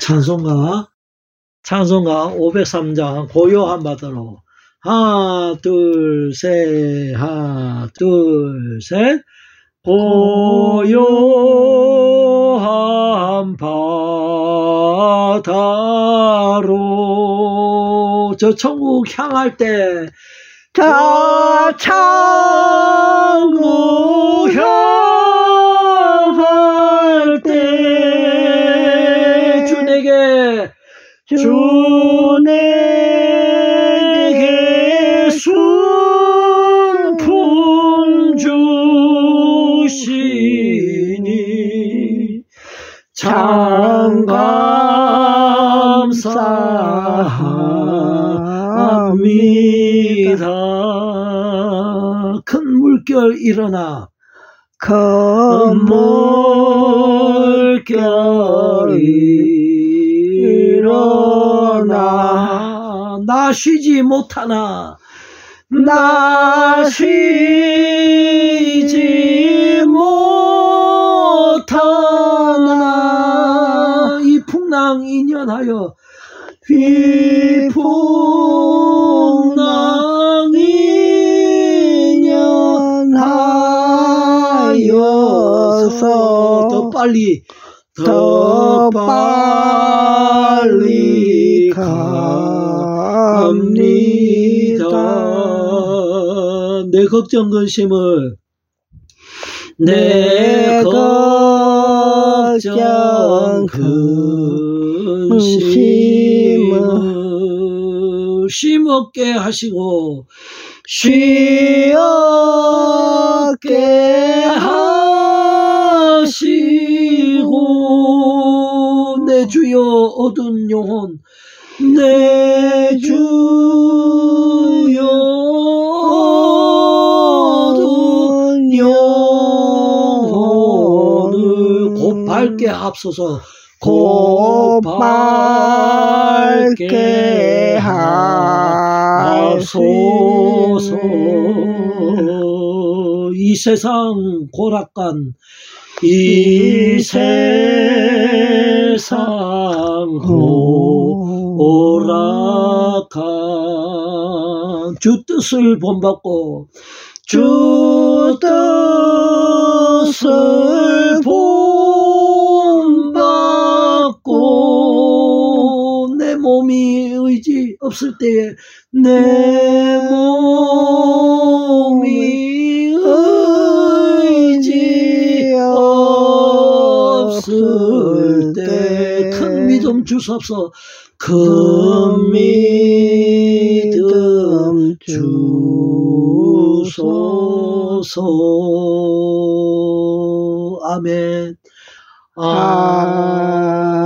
찬송가 503장 고요한 바다로 하나 둘 셋 하나 둘 셋 고요한 바다로 저 천국 향할 때 저 천국 향할 때 주 내게 순품 주시니 참 감사합니다. 큰 물결 일어나 큰 물결 일어나 나 쉬지 못하나 나 쉬지 못하나 이 풍랑 인연하여 이 풍랑 인연하여서 더 빨리 갑니다. 내 걱정 근심을 내 걱정 근심을 쉼없게 하시고 쉬었게 하시고 내 주여 얻은 영혼 내 주여 얻은 영혼을 곧 밝게 앞서서 곧 밝게 하소서. 이 세상 고락간 이 세상 고락한 주 뜻을 본받고 주 뜻을 본받고 내 몸이 의지 없을 때에 내 몸이 의지 없을 때 큰 믿음 주소서. 큰 믿음 주소서. 아멘.